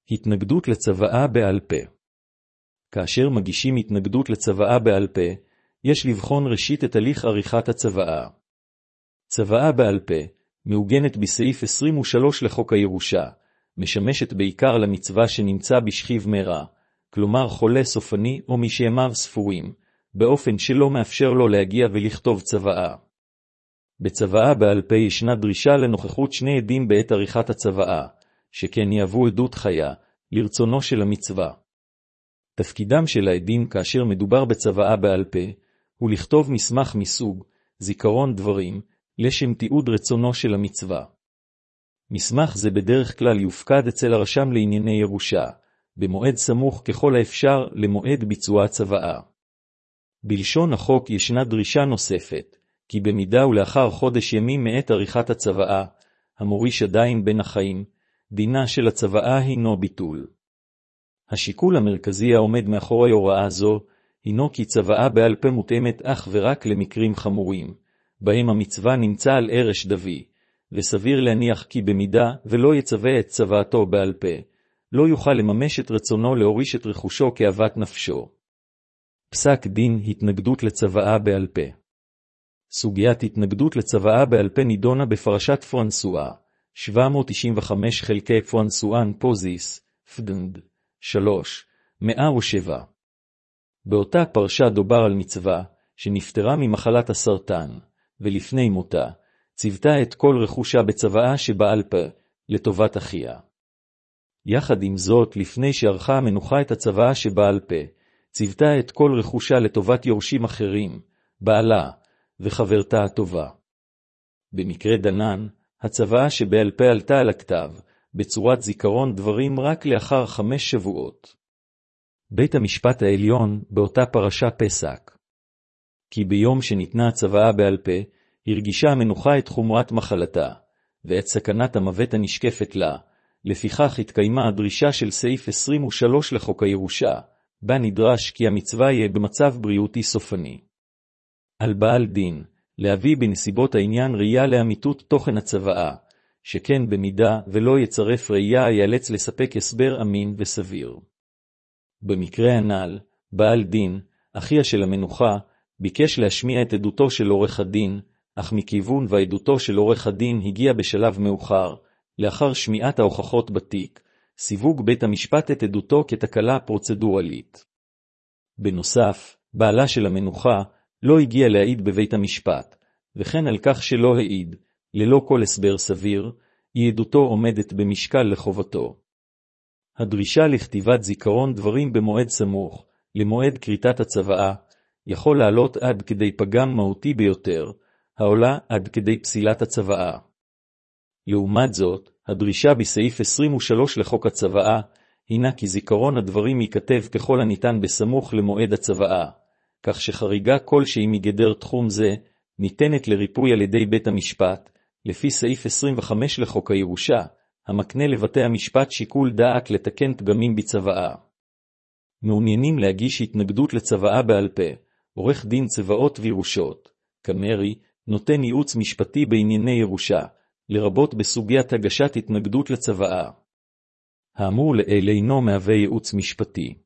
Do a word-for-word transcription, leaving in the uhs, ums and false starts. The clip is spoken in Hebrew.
התנגדות לצוואה בעל פה. כאשר מגישים התנגדות לצוואה בעל פה, יש לבחון ראשית את הליך עריכת הצוואה. צוואה בעל פה, מעוגנת בסעיף עשרים ושלוש לחוק הירושה, משמשת בעיקר למצווה שנמצא בשכיב מרע, כלומר חולה סופני או מי שימיו ספורים, באופן שלא מאפשר לו להגיע ולכתוב צוואה. בצוואה בעל פה ישנה דרישה לנוכחות שני עדים בעת עריכת הצוואה, שכן יהוו עדות חיה, לרצונו של המצווה. תפקידם של העדים כאשר מדובר בצוואה בעל פה, הוא לכתוב מסמך מסוג, זיכרון דברים, לשם תיעוד רצונו של המצווה. מסמך זה בדרך כלל יופקד אצל הרשם לענייני ירושה, במועד סמוך ככל האפשר למועד ביצוע הצוואה. בלשון החוק ישנה דרישה נוספת, כי במידה ולאחר חודש ימים מעת עריכת הצוואה, המוריש עדיין בין החיים, דינה של הצוואה הינו ביטול. השיקול המרכזי העומד מאחורי הוראה זו, הינו כי צוואה בעל פה מותאמת אך ורק למקרים חמורים, בהם המצווה נמצא על ערש דווי, וסביר להניח כי במידה ולא יצווה את צוואתו בעל פה, לא יוכל לממש את רצונו להוריש את רכושו כאוות נפשו. פסק דין התנגדות לצוואה בעל פה. סוגיית התנגדות לצוואה בעל פה נידונה בפרשת פרנסואה, שבע מאות תשעים וחמש חלקי פרנסואן פוזיס, פדנד, שלוש, מאה ושבע. באותה פרשה דובר על מצווה, שנפטרה ממחלת הסרטן, ולפני מותה, ציוותה את כל רכושה בצוואה שבעל פה, לטובת אחיה. יחד עם זאת, לפני שערכה המנוחה את הצוואה שבעל פה, ציוותה את כל רכושה לטובת יורשים אחרים, בעלה, וחברתה הטובה. במקרה דנן, הצוואה שבעל פה עלתה על הכתב, בצורת זיכרון דברים רק לאחר חמש שבועות. בית המשפט העליון באותה פרשה פסק. כי ביום שניתנה הצוואה בעל פה, הרגישה המנוחה את חומרת מחלתה, ואת סכנת המוות הנשקפת לה, לפיכך התקיימה הדרישה של סעיף עשרים ושלוש לחוק הירושה, בה נדרש כי המצווה יהיה במצב בריאותי סופני. על בעל דין, להביא בנסיבות העניין ראייה לאמיתות תוכן הצוואה, שכן במידה ולא יצרף ראייה ייאלץ לספק הסבר אמין וסביר. במקרה הנ"ל, בעל דין, אחיה של המנוחה, ביקש להשמיע את עדותו של עורך הדין, אך מכיוון ועדותו של עורך הדין הגיע בשלב מאוחר, לאחר שמיעת ההוכחות בתיק, סיווג בית המשפט את עדותו כתקלה פרוצדורלית. בנוסף, בעלה של המנוחה לא הגיע להעיד בבית המשפט, וכן על כך שלא העיד, ללא כל הסבר סביר, היא עדותו עומדת במשקל לחובתו. הדרישה לכתיבת זיכרון דברים במועד סמוך, למועד כריתת הצוואה, יכול לעלות עד כדי פגם מהותי ביותר, העולה עד כדי פסילת הצוואה. לעומת זאת, הדרישה בסעיף עשרים ושלוש לחוק הצוואה, הינה כי זיכרון הדברים ייכתב ככל הניתן בסמוך למועד הצוואה, כך שחריגה כלשהי מגדר תחום זה, ניתנת לריפוי על ידי בית המשפט, לפי סעיף עשרים וחמש לחוק הירושה, המקנה לבתי המשפט שיקול דעת לתקן פגמים בצוואה. מעוניינים להגיש התנגדות לצוואה בעל פה, עורך דין צוואות וירושות, קמרי, נותן ייעוץ משפטי בענייני ירושה, לרבות בסוגיית הגשת התנגדות לצוואה. האמור לעיל אינו מהווה ייעוץ משפטי.